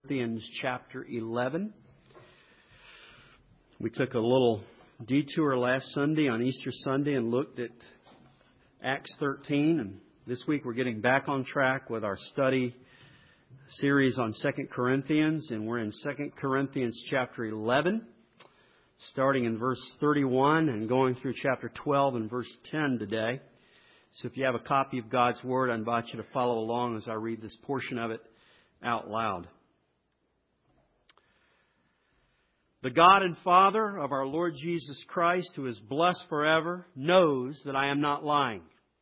Corinthians chapter 11. We took a little detour last Sunday on Easter Sunday and looked at Acts 13. And this week we're getting back on track with our study series on 2 Corinthians. And we're in 2 Corinthians chapter 11, starting in verse 31 and going through chapter 12 and verse 10 today. So if you have a copy of God's Word, I invite you to follow along as I read this portion of it out loud. The God and Father of our Lord Jesus Christ, who is blessed forever, knows that I am not lying.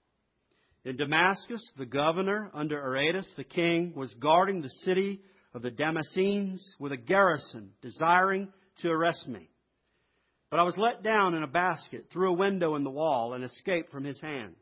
In Damascus, the governor under Aretas the king was guarding the city of the Damascenes with a garrison, desiring to arrest me. But I was let down in a basket through a window in the wall and escaped from his hands.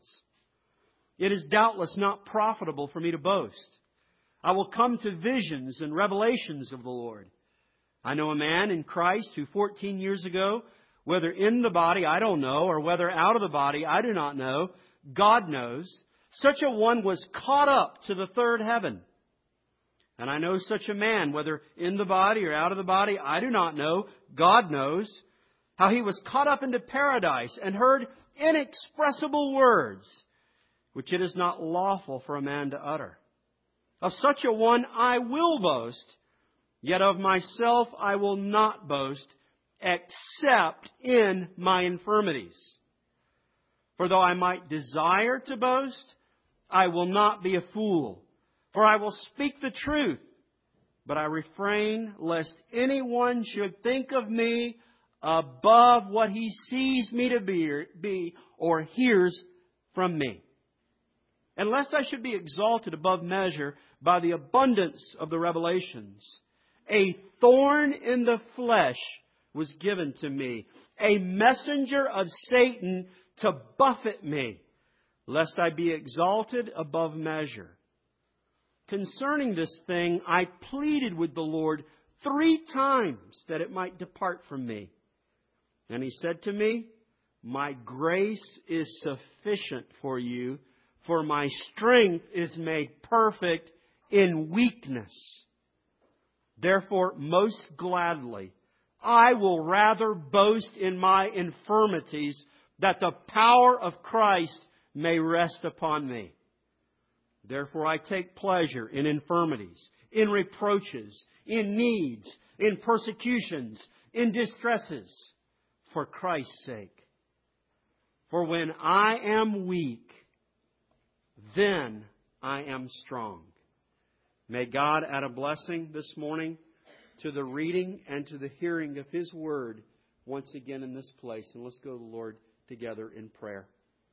It is doubtless not profitable for me to boast. I will come to visions and revelations of the Lord. I know a man in Christ who 14 years ago, whether in the body I don't know, or whether out of the body I do not know, God knows, such a one was caught up to the third heaven. And I know such a man, whether in the body or out of the body, I do not know, God knows, how he was caught up into paradise and heard inexpressible words, which it is not lawful for a man to utter. Of such a one I will boast, yet of myself I will not boast, except in my infirmities. For though I might desire to boast, I will not be a fool. For I will speak the truth, but I refrain lest anyone should think of me above what he sees me to be or hears from me. And lest I should be exalted above measure by the abundance of the revelations, a thorn in the flesh was given to me, a messenger of Satan to buffet me, lest I be exalted above measure. Concerning this thing, I pleaded with the Lord 3 times that it might depart from me. And He said to me, my grace is sufficient for you, for my strength is made perfect in weakness. Therefore, most gladly, I will rather boast in my infirmities, that the power of Christ may rest upon me. Therefore, I take pleasure in infirmities, in reproaches, in needs, in persecutions, in distresses, for Christ's sake. For when I am weak, then I am strong. May God add a blessing this morning to the reading and to the hearing of His Word once again in this place. And let's go to the Lord together in prayer.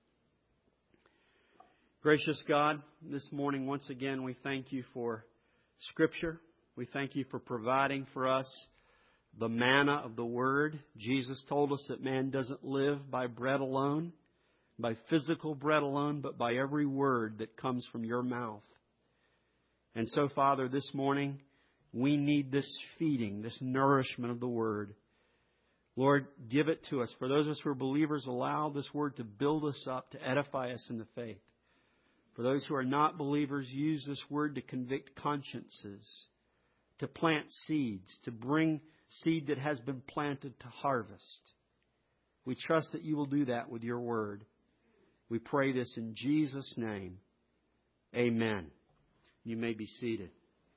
Gracious God, this morning once again we thank You for Scripture. We thank You for providing for us the manna of the Word. Jesus told us that man doesn't live by bread alone, by physical bread alone, but by every word that comes from Your mouth. And so, Father, this morning, we need this feeding, this nourishment of the Word. Lord, give it to us. For those of us who are believers, allow this Word to build us up, to edify us in the faith. For those who are not believers, use this Word to convict consciences, to plant seeds, to bring seed that has been planted to harvest. We trust that You will do that with Your Word. We pray this in Jesus' name. Amen. You may be seated.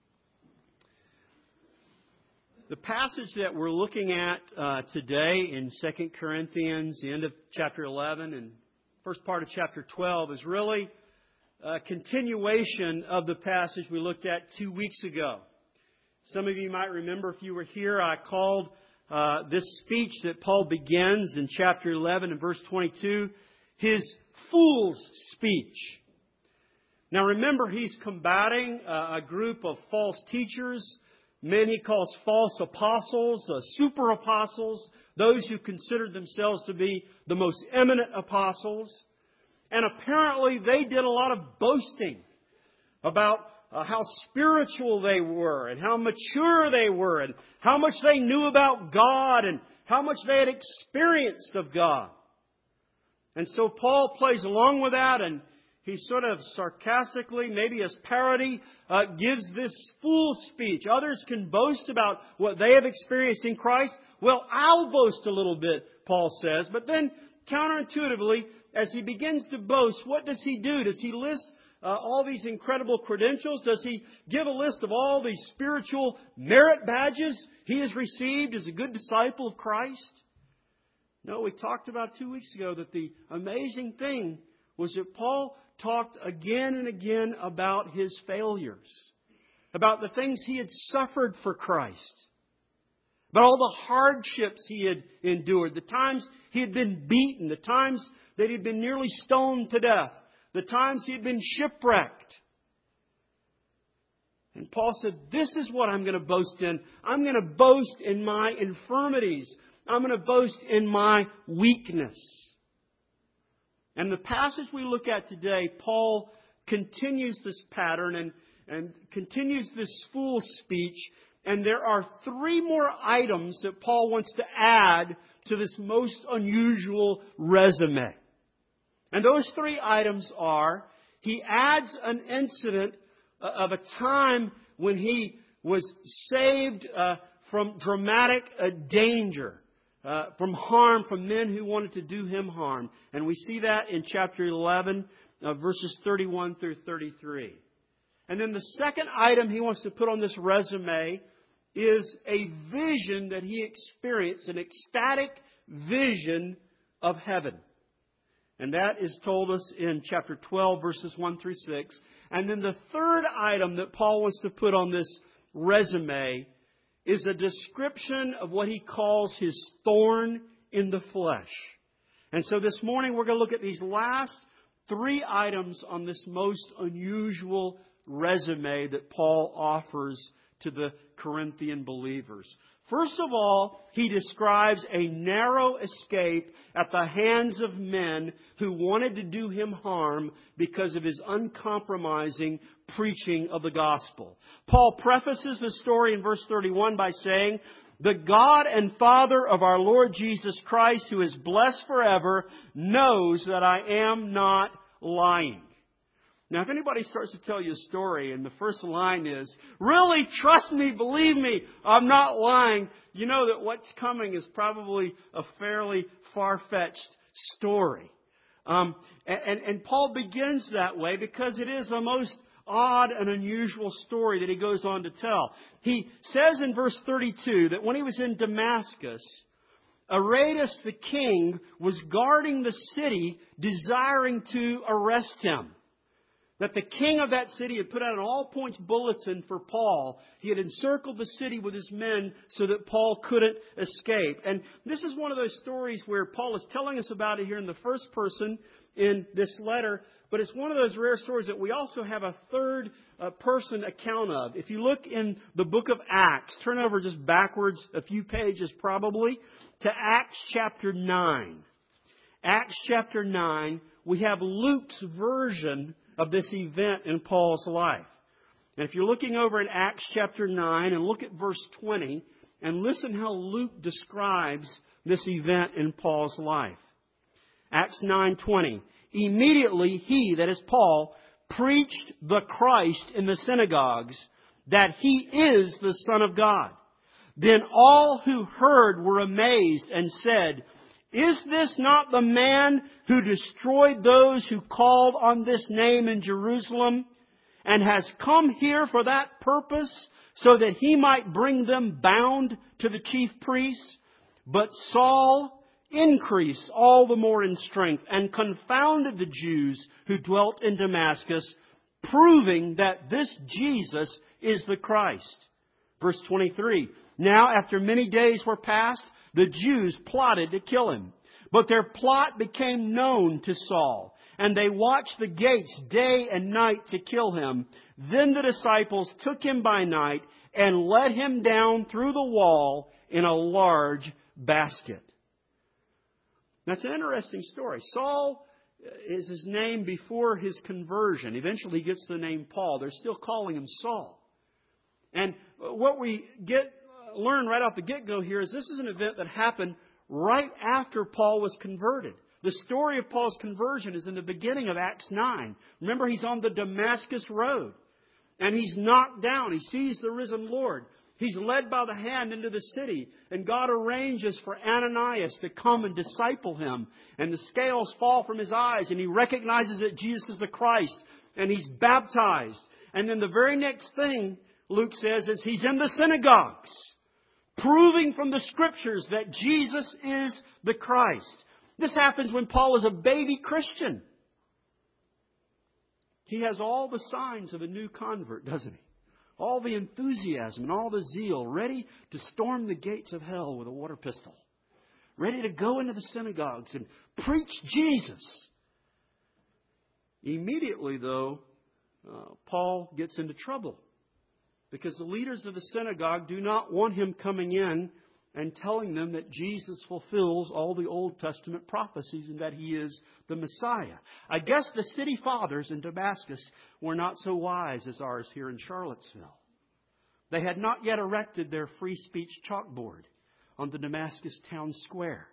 The passage that we're looking at today in 2 Corinthians, the end of chapter 11 and first part of chapter 12, is really a continuation of the passage we looked at 2 weeks ago. Some of you might remember, if you were here, I called this speech that Paul begins in chapter 11 and verse 22, his fool's speech. Now remember, he's combating a group of false teachers, men he calls false apostles, super apostles, those who considered themselves to be the most eminent apostles. And apparently they did a lot of boasting about how spiritual they were and how mature they were and how much they knew about God and how much they had experienced of God. And so Paul plays along with that, and he sort of sarcastically, maybe as parody, gives this fool speech. Others can boast about what they have experienced in Christ. Well, I'll boast a little bit, Paul says. But then, counterintuitively, as he begins to boast, what does he do? Does he list all these incredible credentials? Does he give a list of all these spiritual merit badges he has received as a good disciple of Christ? No, we talked about 2 weeks ago that the amazing thing was that Paul talked again and again about his failures, about the things he had suffered for Christ, about all the hardships he had endured, the times he had been beaten, the times that he had been nearly stoned to death, the times he had been shipwrecked. And Paul said, this is what I'm going to boast in. I'm going to boast in my infirmities. I'm going to boast in my weakness. And the passage we look at today, Paul continues this pattern and continues this fool speech. And there are 3 more items that Paul wants to add to this most unusual resume. And those 3 items are, he adds an incident of a time when he was saved from dramatic danger. From harm, from men who wanted to do him harm. And we see that in chapter 11, verses 31 through 33. And then the second item he wants to put on this resume is a vision that he experienced, an ecstatic vision of heaven. And that is told us in chapter 12, verses 1 through 6. And then the third item that Paul wants to put on this resume is a description of what he calls his thorn in the flesh. And so this morning we're going to look at these last 3 items on this most unusual resume that Paul offers to the Corinthian believers. First of all, he describes a narrow escape at the hands of men who wanted to do him harm because of his uncompromising preaching of the gospel. Paul prefaces the story in verse 31 by saying, "The God and Father of our Lord Jesus Christ, who is blessed forever, knows that I am not lying." Now, if anybody starts to tell you a story and the first line is, "Really, trust me, believe me, I'm not lying," you know that what's coming is probably a fairly far-fetched story. And Paul begins that way because it is a most odd and unusual story that he goes on to tell. He says in verse 32 that when he was in Damascus, Aretas the king was guarding the city, desiring to arrest him. That the king of that city had put out an all-points bulletin for Paul. He had encircled the city with his men so that Paul couldn't escape. And this is one of those stories where Paul is telling us about it here in the first person in this letter. But it's one of those rare stories that we also have a third person account of. If you look in the book of Acts, turn over just backwards a few pages probably, to Acts chapter 9. Acts chapter 9, we have Luke's version of this event in Paul's life. And if you're looking over in Acts chapter 9 and look at verse 20 and listen how Luke describes this event in Paul's life. Acts 9:20. Immediately he, that is Paul, preached the Christ in the synagogues, that he is the Son of God. Then all who heard were amazed and said, "Is this not the man who destroyed those who called on this name in Jerusalem, and has come here for that purpose, so that he might bring them bound to the chief priests?" But Saul increased all the more in strength and confounded the Jews who dwelt in Damascus, proving that this Jesus is the Christ. Verse 23. Now after many days were passed, the Jews plotted to kill him. But their plot became known to Saul, and they watched the gates day and night to kill him. Then the disciples took him by night and let him down through the wall in a large basket. That's an interesting story. Saul is his name before his conversion. Eventually he gets the name Paul. They're still calling him Saul. And what we learn right off the get-go here is this is an event that happened right after Paul was converted. The story of Paul's conversion is in the beginning of Acts 9. Remember, he's on the Damascus road. And he's knocked down. He sees the risen Lord. He's led by the hand into the city. And God arranges for Ananias to come and disciple him. And the scales fall from his eyes. And he recognizes that Jesus is the Christ. And he's baptized. And then the very next thing, Luke says, is he's in the synagogues, proving from the Scriptures that Jesus is the Christ. This happens when Paul is a baby Christian. He has all the signs of a new convert, doesn't he? All the enthusiasm and all the zeal, ready to storm the gates of hell with a water pistol. Ready to go into the synagogues and preach Jesus. Immediately, though, Paul gets into trouble. Because the leaders of the synagogue do not want him coming in and telling them that Jesus fulfills all the Old Testament prophecies and that He is the Messiah. I guess the city fathers in Damascus were not so wise as ours here in Charlottesville. They had not yet erected their free speech chalkboard on the Damascus town square.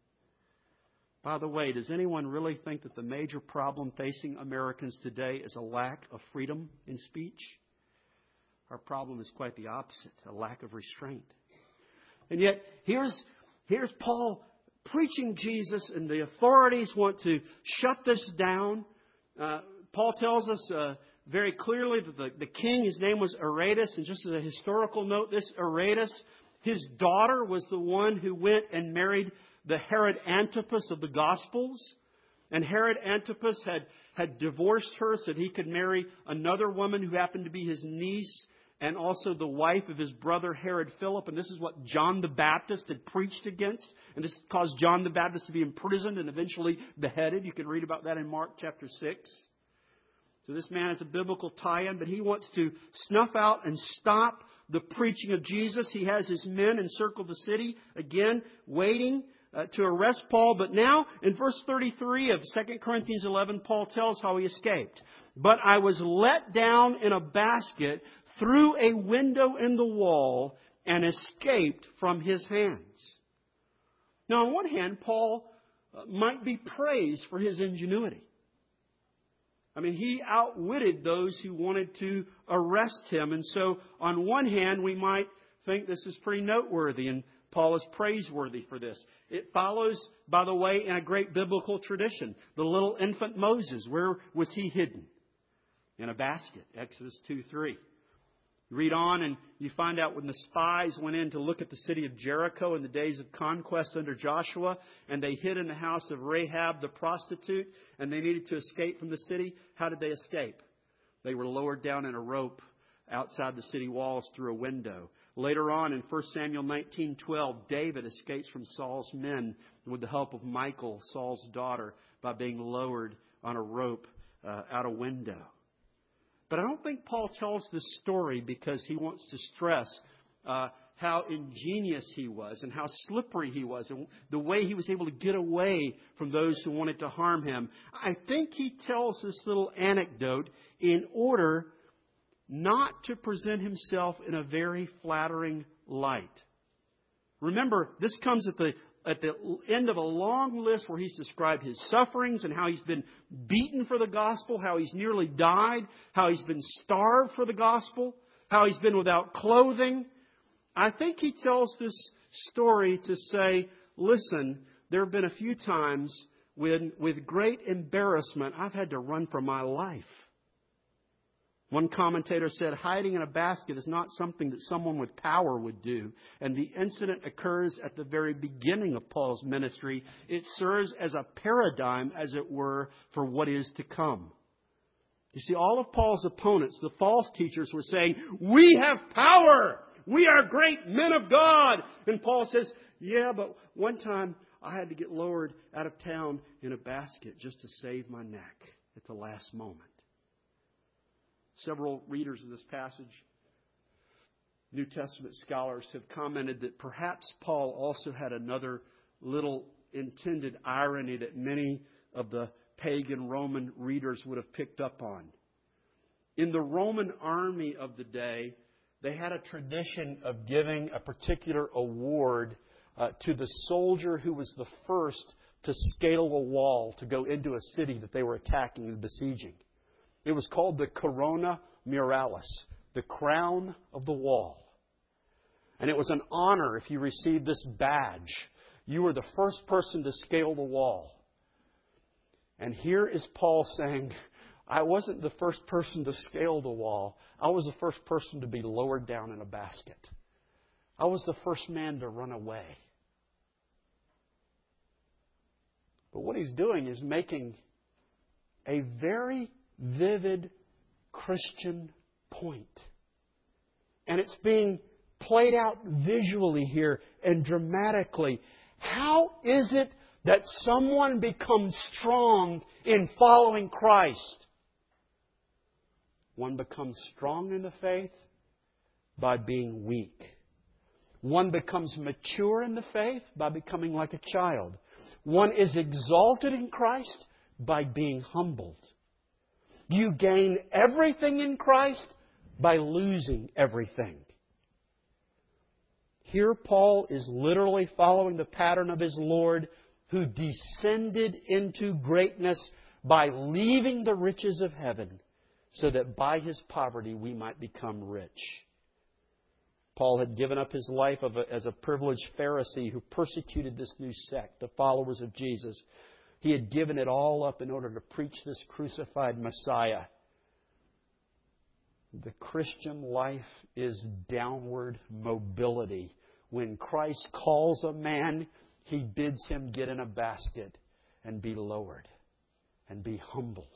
By the way, does anyone really think that the major problem facing Americans today is a lack of freedom in speech? Our problem is quite the opposite, a lack of restraint. And yet, here's Paul preaching Jesus, and the authorities want to shut this down. Paul tells us very clearly that the king, his name was Aretas, and just as a historical note, this Aretas, his daughter was the one who went and married the Herod Antipas of the Gospels. And Herod Antipas had divorced her so that he could marry another woman who happened to be his niece, and also the wife of his brother Herod Philip. And this is what John the Baptist had preached against. And this caused John the Baptist to be imprisoned and eventually beheaded. You can read about that in Mark chapter 6. So this man has a biblical tie-in, but he wants to snuff out and stop the preaching of Jesus. He has his men encircle the city, again, waiting to arrest Paul. But now, in verse 33 of 2 Corinthians 11, Paul tells how he escaped. But I was let down in a basket through a window in the wall and escaped from his hands. Now, on one hand, Paul might be praised for his ingenuity. I mean, he outwitted those who wanted to arrest him. And so, on one hand, we might think this is pretty noteworthy, and Paul is praiseworthy for this. It follows, by the way, in a great biblical tradition. The little infant Moses, where was he hidden? In a basket, Exodus 2:3. You read on and you find out when the spies went in to look at the city of Jericho in the days of conquest under Joshua, and they hid in the house of Rahab the prostitute, and they needed to escape from the city. How did they escape? They were lowered down in a rope outside the city walls through a window. Later on in 1 Samuel 19:12, David escapes from Saul's men with the help of Michal, Saul's daughter, by being lowered on a rope out a window. But I don't think Paul tells this story because he wants to stress how ingenious he was and how slippery he was and the way he was able to get away from those who wanted to harm him. I think he tells this little anecdote in order not to present himself in a very flattering light. Remember, this comes at the end of a long list where he's described his sufferings and how he's been beaten for the gospel, how he's nearly died, how he's been starved for the gospel, how he's been without clothing. I think he tells this story to say, listen, there have been a few times when, with great embarrassment, I've had to run for my life. One commentator said, hiding in a basket is not something that someone with power would do. And the incident occurs at the very beginning of Paul's ministry. It serves as a paradigm, as it were, for what is to come. You see, all of Paul's opponents, the false teachers, were saying, we have power! We are great men of God! And Paul says, yeah, but one time I had to get lowered out of town in a basket just to save my neck at the last moment. Several readers of this passage, New Testament scholars, have commented that perhaps Paul also had another little intended irony that many of the pagan Roman readers would have picked up on. In the Roman army of the day, they had a tradition of giving a particular award to the soldier who was the first to scale a wall to go into a city that they were attacking and besieging. It was called the Corona Muralis, the crown of the wall. And it was an honor if you received this badge. You were the first person to scale the wall. And here is Paul saying, I wasn't the first person to scale the wall. I was the first person to be lowered down in a basket. I was the first man to run away. But what he's doing is making a very vivid Christian point. And it's being played out visually here and dramatically. How is it that someone becomes strong in following Christ? One becomes strong in the faith by being weak. One becomes mature in the faith by becoming like a child. One is exalted in Christ by being humbled. You gain everything in Christ by losing everything. Here Paul is literally following the pattern of his Lord, who descended into greatness by leaving the riches of heaven, so that by His poverty we might become rich. Paul had given up his life as a privileged Pharisee who persecuted this new sect, the followers of Jesus. He had given it all up in order to preach this crucified Messiah. The Christian life is downward mobility. When Christ calls a man, He bids him get in a basket and be lowered and be humbled.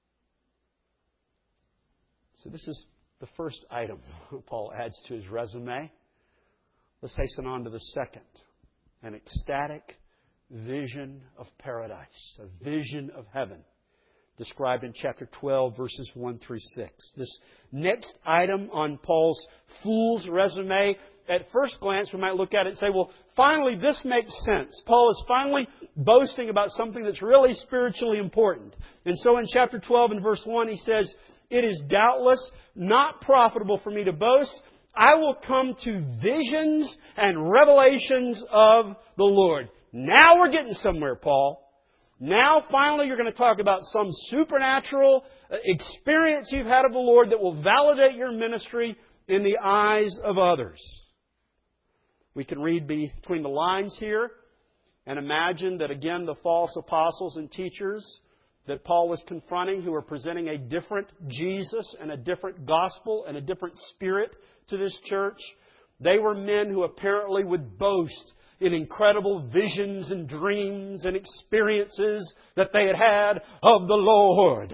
So this is the first item Paul adds to his resume. Let's hasten on to the second. An ecstatic vision of paradise, a vision of heaven, described in chapter 12, verses 1 through 6. This next item on Paul's fool's resume, at first glance we might look at it and say, well, finally this makes sense. Paul is finally boasting about something that's really spiritually important. And so in chapter 12 and verse 1 he says, it is doubtless not profitable for me to boast. I will come to visions and revelations of the Lord. Now we're getting somewhere, Paul. Now finally you're going to talk about some supernatural experience you've had of the Lord that will validate your ministry in the eyes of others. We can read between the lines here and imagine that again the false apostles and teachers that Paul was confronting, who were presenting a different Jesus and a different gospel and a different spirit to this church, they were men who apparently would boast in incredible visions and dreams and experiences that they had had of the Lord.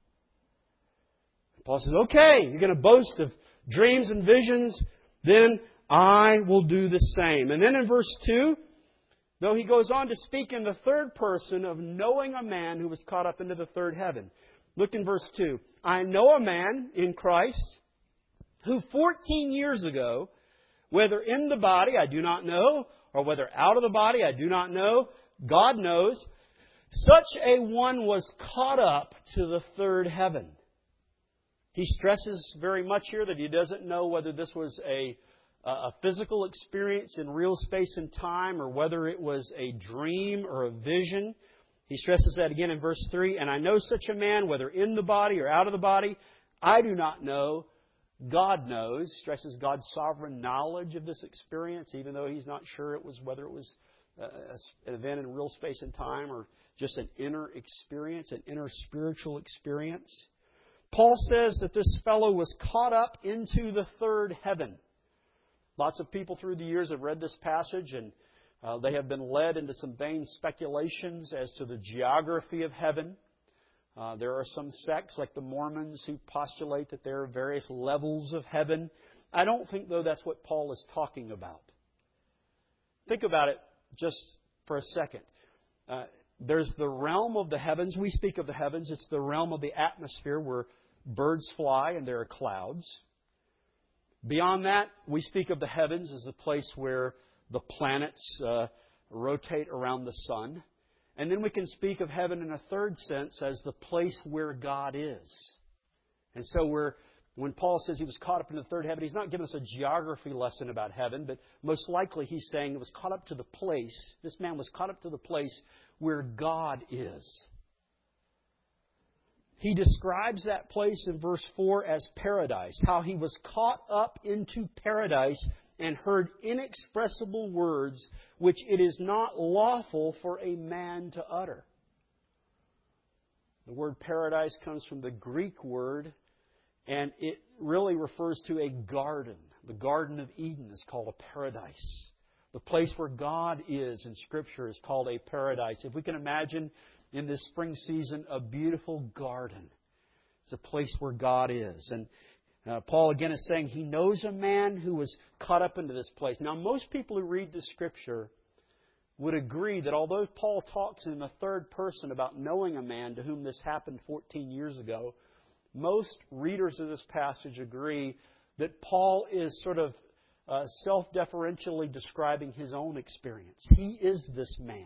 Paul says, okay, you're going to boast of dreams and visions, then I will do the same. And then in verse 2, though he goes on to speak in the third person of knowing a man who was caught up into the third heaven. Look in verse 2. I know a man in Christ who 14 years ago, whether in the body I do not know, or whether out of the body I do not know, God knows, such a one was caught up to the third heaven. He stresses very much here that he doesn't know whether this was a physical experience in real space and time, or whether it was a dream or a vision. He stresses that again in verse 3. And I know such a man, whether in the body or out of the body, I do not know. God knows. He stresses God's sovereign knowledge of this experience, even though he's not sure whether it was an event in real space and time or just an inner experience, an inner spiritual experience. Paul says that this fellow was caught up into the third heaven. Lots of people through the years have read this passage and they have been led into some vain speculations as to the geography of heaven. There are some sects like the Mormons who postulate that there are various levels of heaven. I don't think, though, that's what Paul is talking about. Think about it just for a second. There's the realm of the heavens. We speak of the heavens. It's the realm of the atmosphere where birds fly and there are clouds. Beyond that, we speak of the heavens as the place where the planets rotate around the sun. And then we can speak of heaven in a third sense as the place where God is. And so we're When Paul says he was caught up in the third heaven, he's not giving us a geography lesson about heaven, but most likely he's saying it was caught up to the place, this man was caught up to the place where God is. He describes that place in verse 4 as paradise, how he was caught up into paradise and heard inexpressible words which it is not lawful for a man to utter. The word paradise comes from the Greek word, and it really refers to a garden. The Garden of Eden is called a paradise. The place where God is in Scripture is called a paradise. If we can imagine in this spring season a beautiful garden, it's a place where God is. And Paul again is saying he knows a man who was caught up into this place. Now, most people who read the Scripture would agree that although Paul talks in the third person about knowing a man to whom this happened 14 years ago, most readers of this passage agree that Paul is sort of self-deferentially describing his own experience. He is this man.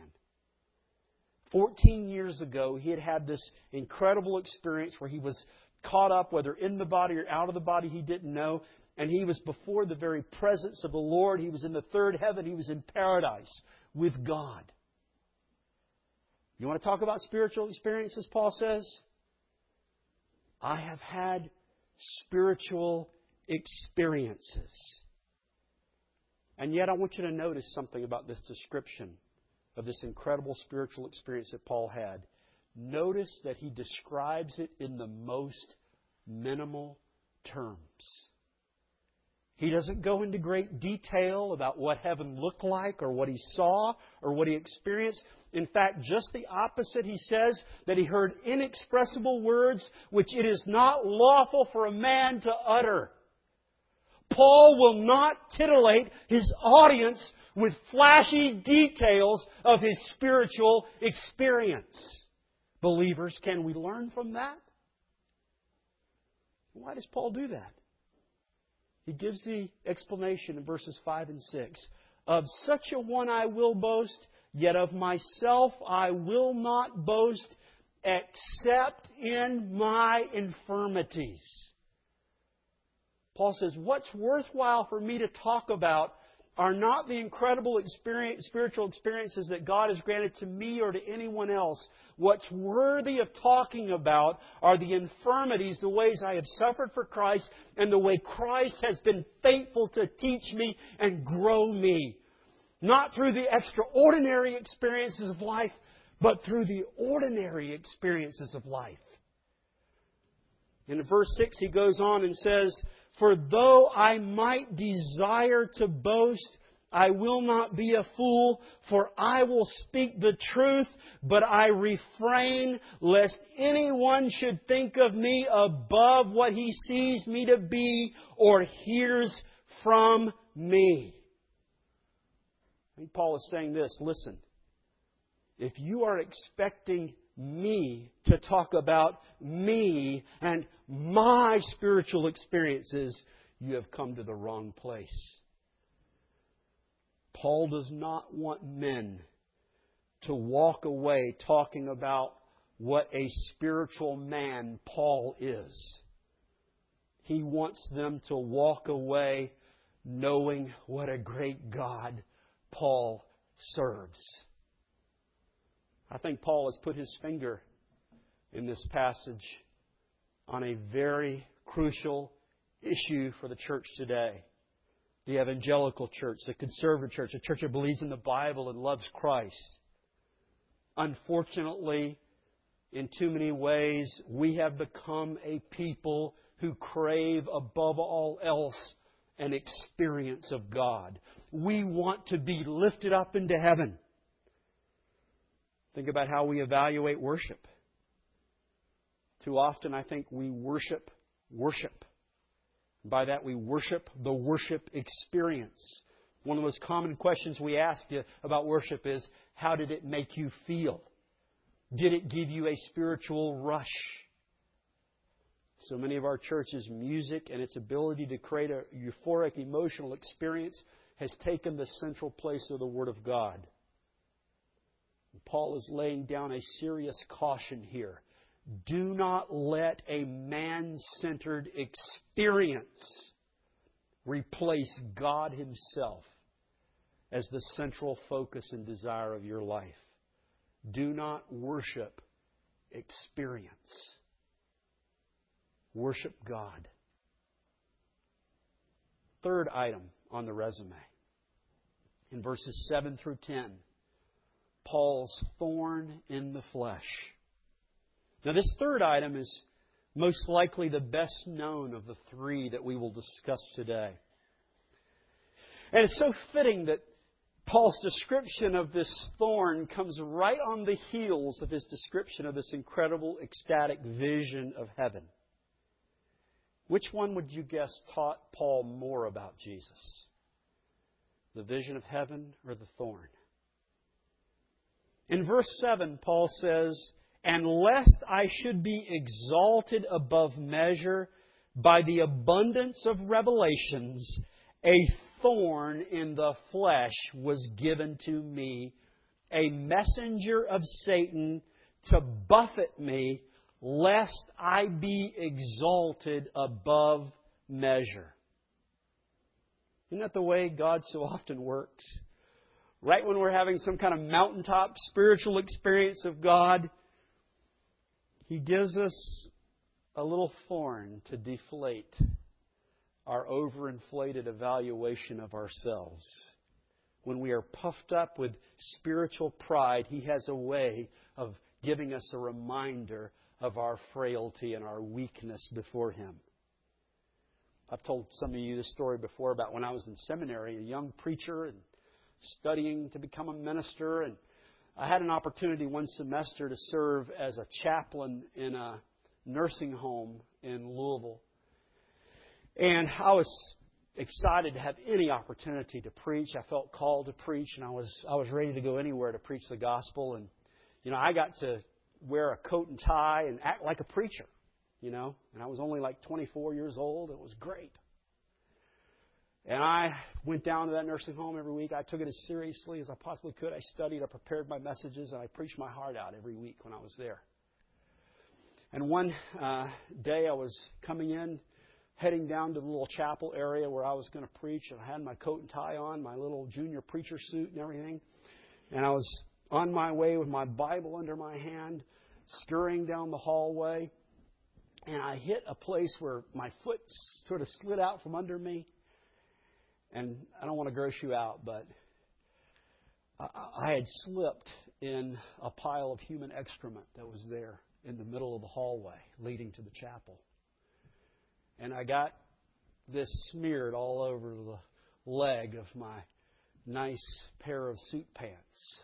14 years ago, he had had this incredible experience where he was caught up, whether in the body or out of the body, he didn't know. And he was before the very presence of the Lord. He was in the third heaven. He was in paradise with God. You want to talk about spiritual experiences, Paul says? I have had spiritual experiences. And yet I want you to notice something about this description of this incredible spiritual experience that Paul had. Notice that he describes it in the most minimal terms. He doesn't go into great detail about what heaven looked like or what he saw or what he experienced. In fact, just the opposite. He says that he heard inexpressible words which it is not lawful for a man to utter. Paul will not titillate his audience with flashy details of his spiritual experience. Believers, can we learn from that? Why does Paul do that? He gives the explanation in verses 5 and 6. Of such a one I will boast, yet of myself I will not boast, except in my infirmities. Paul says, what's worthwhile for me to talk about are not the incredible spiritual experiences that God has granted to me or to anyone else. What's worthy of talking about are the infirmities, the ways I have suffered for Christ, and the way Christ has been faithful to teach me and grow me. Not through the extraordinary experiences of life, but through the ordinary experiences of life. In verse 6 he goes on and says, for though I might desire to boast, I will not be a fool, for I will speak the truth, but I refrain lest anyone should think of me above what he sees me to be or hears from me. I think Paul is saying this, listen, if you are expecting me to talk about me and my spiritual experiences, you have come to the wrong place. Paul does not want men to walk away talking about what a spiritual man Paul is. He wants them to walk away knowing what a great God Paul serves. I think Paul has put his finger in this passage on a very crucial issue for the church today. The evangelical church, the conservative church, a church that believes in the Bible and loves Christ. Unfortunately, in too many ways, we have become a people who crave above all else an experience of God. We want to be lifted up into heaven. Think about how we evaluate worship. Too often, I think we worship worship. By that, we worship the worship experience. One of the most common questions we ask you about worship is, how did it make you feel? Did it give you a spiritual rush? So many of our churches' music and its ability to create a euphoric emotional experience has taken the central place of the Word of God. Paul is laying down a serious caution here. Do not let a man-centered experience replace God Himself as the central focus and desire of your life. Do not worship experience. Worship God. Third item on the resume. In verses 7 through 10, Paul's thorn in the flesh. Now, this third item is most likely the best known of the three that we will discuss today. And it's so fitting that Paul's description of this thorn comes right on the heels of his description of this incredible, ecstatic vision of heaven. Which one would you guess taught Paul more about Jesus? The vision of heaven or the thorn? In verse 7, Paul says, "And lest I should be exalted above measure by the abundance of revelations, a thorn in the flesh was given to me, a messenger of Satan to buffet me, lest I be exalted above measure." Isn't that the way God so often works? Right when we're having some kind of mountaintop spiritual experience of God, He gives us a little thorn to deflate our overinflated evaluation of ourselves. When we are puffed up with spiritual pride, He has a way of giving us a reminder of our frailty and our weakness before Him. I've told some of you this story before about when I was in seminary, a young preacher and studying to become a minister. And I had an opportunity one semester to serve as a chaplain in a nursing home in Louisville. And I was excited to have any opportunity to preach. I felt called to preach, and I was ready to go anywhere to preach the gospel. And, I got to wear a coat and tie and act like a preacher, And I was only like 24 years old. It was great. And I went down to that nursing home every week. I took it as seriously as I possibly could. I studied, I prepared my messages, and I preached my heart out every week when I was there. And one day I was coming in, heading down to the little chapel area where I was going to preach, and I had my coat and tie on, my little junior preacher suit and everything. And I was on my way with my Bible under my hand, scurrying down the hallway. And I hit a place where my foot sort of slid out from under me. And I don't want to gross you out, but I had slipped in a pile of human excrement that was there in the middle of the hallway leading to the chapel. And I got this smeared all over the leg of my nice pair of suit pants.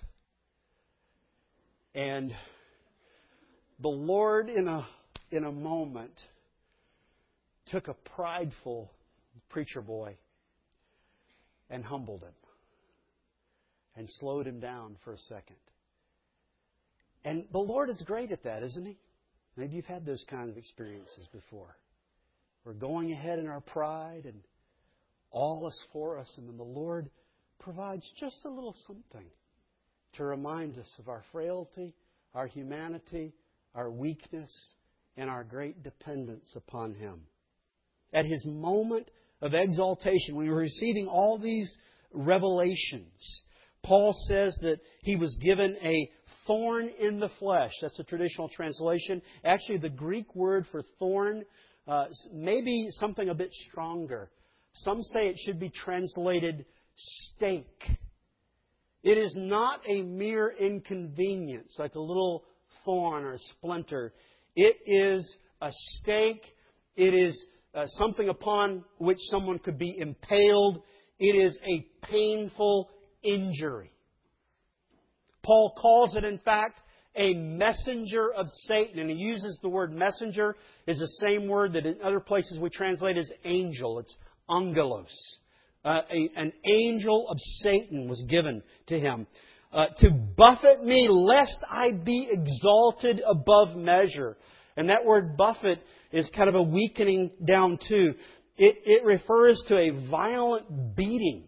And the Lord, in a moment, took a prideful preacher boy and humbled him and slowed him down for a second. And the Lord is great at that, isn't He? Maybe you've had those kinds of experiences before. We're going ahead in our pride and all is for us, and then the Lord provides just a little something to remind us of our frailty, our humanity, our weakness, and our great dependence upon Him. At His moment of exaltation, when we were receiving all these revelations, Paul says that he was given a thorn in the flesh. That's a traditional translation. Actually, the Greek word for thorn may be something a bit stronger. Some say it should be translated stake. It is not a mere inconvenience, like a little thorn or a splinter. It is a stake. It is something upon which someone could be impaled. It is a painful injury. Paul calls it, in fact, a messenger of Satan. And he uses the word messenger is the same word that in other places we translate as angel. It's angelos. An angel of Satan was given to him to buffet me lest I be exalted above measure. And that word buffet is kind of a weakening down too. It refers to a violent beating,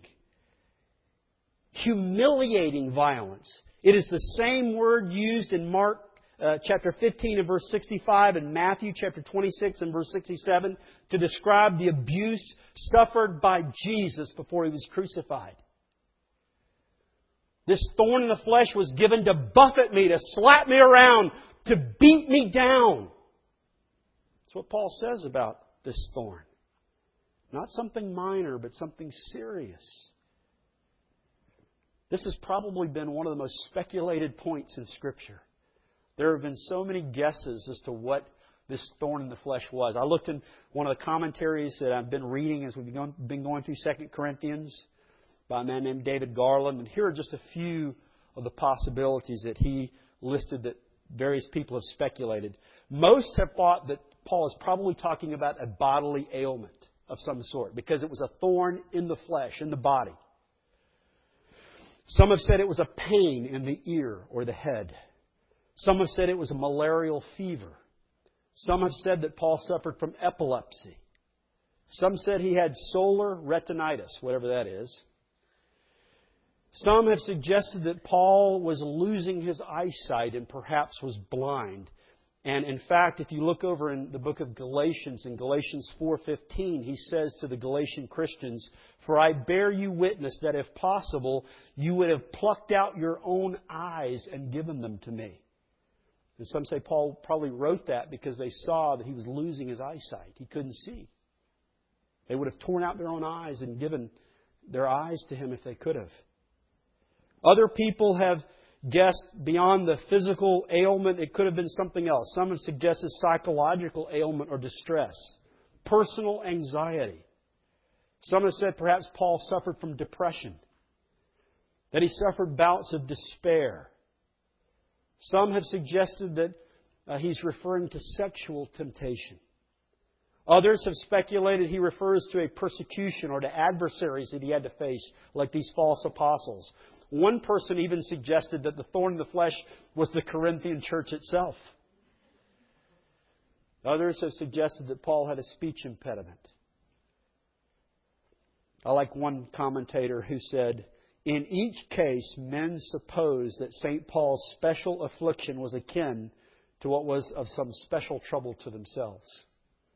humiliating violence. It is the same word used in Mark chapter 15 and verse 65 and Matthew chapter 26 and verse 67 to describe the abuse suffered by Jesus before He was crucified. This thorn in the flesh was given to buffet me, to slap me around, to beat me down. That's what Paul says about this thorn. Not something minor, but something serious. This has probably been one of the most speculated points in Scripture. There have been so many guesses as to what this thorn in the flesh was. I looked in one of the commentaries that I've been reading as we've been going through 2 Corinthians by a man named David Garland. And here are just a few of the possibilities that he listed that various people have speculated. Most have thought that Paul is probably talking about a bodily ailment of some sort because it was a thorn in the flesh, in the body. Some have said it was a pain in the ear or the head. Some have said it was a malarial fever. Some have said that Paul suffered from epilepsy. Some said he had solar retinitis, whatever that is. Some have suggested that Paul was losing his eyesight and perhaps was blind. And in fact, if you look over in the book of Galatians, in Galatians 4:15, he says to the Galatian Christians, "For I bear you witness that if possible, you would have plucked out your own eyes and given them to me." And some say Paul probably wrote that because they saw that he was losing his eyesight. He couldn't see. They would have torn out their own eyes and given their eyes to him if they could have. Other people have guessed beyond the physical ailment, it could have been something else. Some have suggested psychological ailment or distress, personal anxiety. Some have said perhaps Paul suffered from depression, that he suffered bouts of despair. Some have suggested that he's referring to sexual temptation. Others have speculated he refers to a persecution or to adversaries that he had to face, like these false apostles. One person even suggested that the thorn in the flesh was the Corinthian church itself. Others have suggested that Paul had a speech impediment. I like one commentator who said, "In each case, men suppose that St. Paul's special affliction was akin to what was of some special trouble to themselves."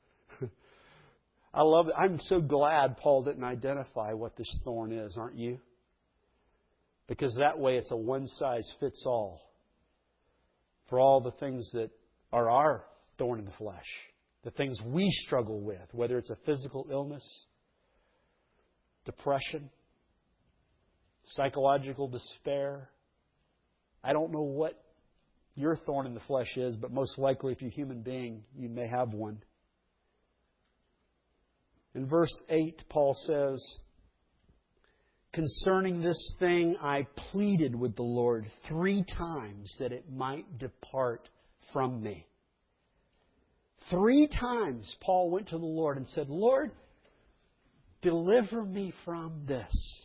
I love it. I'm so glad Paul didn't identify what this thorn is, aren't you? Because that way it's a one-size-fits-all for all the things that are our thorn in the flesh, the things we struggle with, whether it's a physical illness, depression, psychological despair. I don't know what your thorn in the flesh is, but most likely if you're a human being, you may have one. In verse 8, Paul says, "Concerning this thing I pleaded with the Lord 3 times that it might depart from me." 3 times Paul went to the Lord and said, "Lord, deliver me from this."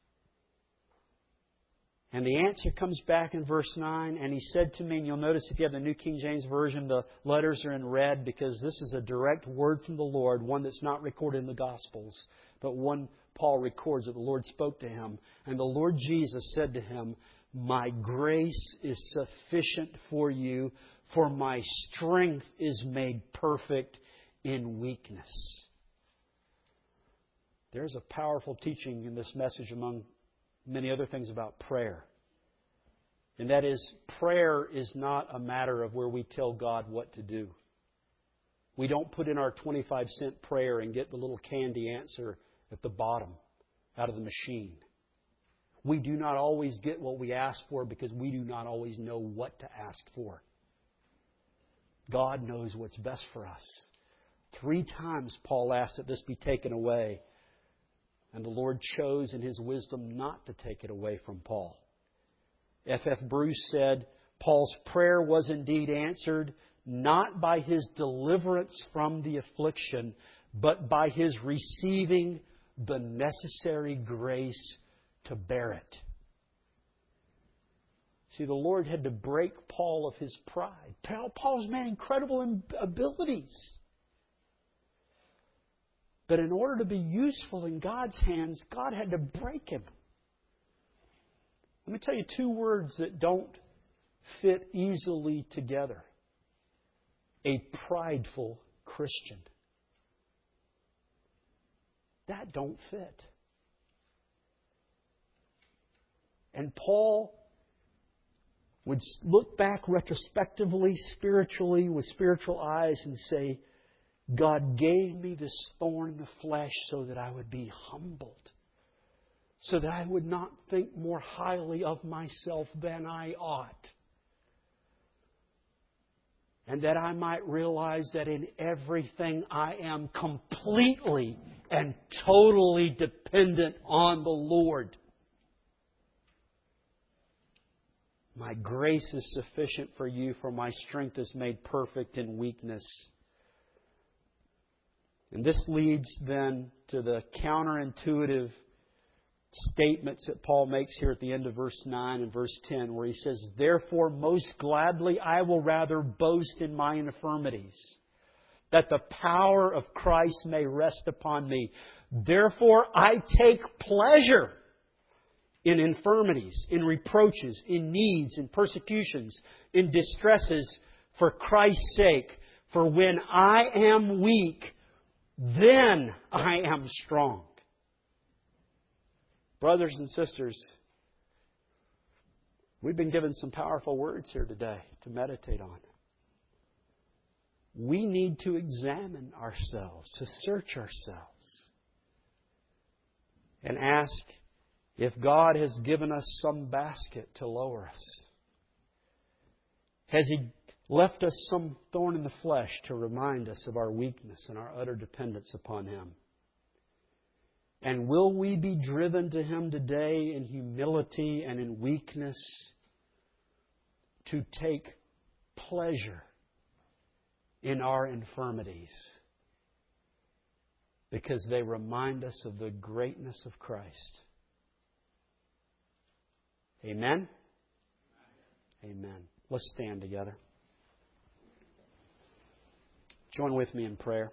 And the answer comes back in verse 9. "And he said to me," and you'll notice if you have the New King James Version, the letters are in red because this is a direct word from the Lord, one that's not recorded in the Gospels, but one Paul records that the Lord spoke to him. "And the Lord Jesus said to him, 'My grace is sufficient for you, for my strength is made perfect in weakness.'" There's a powerful teaching in this message among many other things about prayer. And that is, prayer is not a matter of where we tell God what to do. We don't put in our 25-cent prayer and get the little candy answer at the bottom out of the machine. We do not always get what we ask for because we do not always know what to ask for. God knows what's best for us. 3 times Paul asked that this be taken away. And the Lord chose in His wisdom not to take it away from Paul. F.F. Bruce said, "Paul's prayer was indeed answered not by his deliverance from the affliction, but by his receiving the necessary grace to bear it." See, the Lord had to break Paul of his pride. Paul's man incredible abilities. But in order to be useful in God's hands, God had to break him. Let me tell you 2 words that don't fit easily together. A prideful Christian. That don't fit. And Paul would look back retrospectively, spiritually, with spiritual eyes and say, God gave me this thorn in the flesh so that I would be humbled. So that I would not think more highly of myself than I ought. And that I might realize that in everything I am completely and totally dependent on the Lord. My grace is sufficient for you, for my strength is made perfect in weakness. And this leads then to the counterintuitive statements that Paul makes here at the end of verse 9 and verse 10, where he says, Therefore, most gladly I will rather boast in my infirmities, that the power of Christ may rest upon me. Therefore, I take pleasure in infirmities, in reproaches, in needs, in persecutions, in distresses, for Christ's sake. For when I am weak, then I am strong. Brothers and sisters, we've been given some powerful words here today to meditate on. We need to examine ourselves, to search ourselves, and ask if God has given us some basket to lower us. Has He left us some thorn in the flesh to remind us of our weakness and our utter dependence upon Him? And will we be driven to Him today in humility and in weakness to take pleasure in our infirmities? Because they remind us of the greatness of Christ. Amen? Amen. Let's stand together. Join with me in prayer.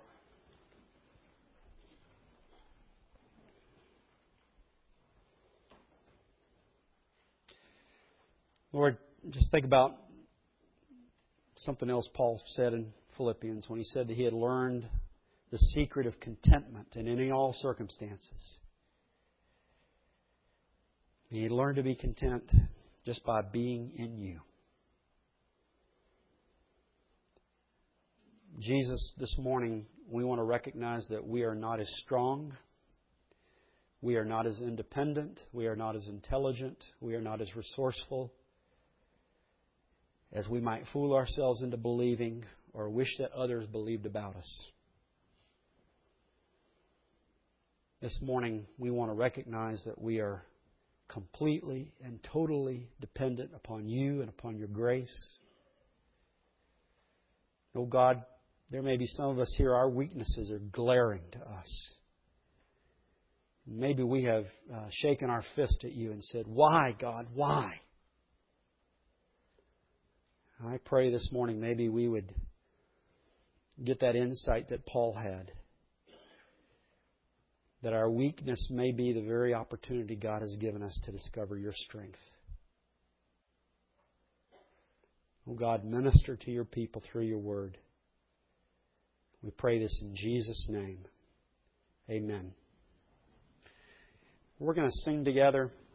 Lord, just think about something else Paul said in Philippians when he said that he had learned the secret of contentment in any all circumstances. He learned to be content just by being in You. Jesus, this morning we want to recognize that we are not as strong, we are not as independent, we are not as intelligent, we are not as resourceful as we might fool ourselves into believing or wish that others believed about us. This morning, we want to recognize that we are completely and totally dependent upon You and upon Your grace. Oh God, there may be some of us here, our weaknesses are glaring to us. Maybe we have shaken our fist at You and said, Why, God, why? I pray this morning maybe we would get that insight that Paul had. That our weakness may be the very opportunity God has given us to discover Your strength. Oh God, minister to Your people through Your Word. We pray this in Jesus' name. Amen. We're going to sing together.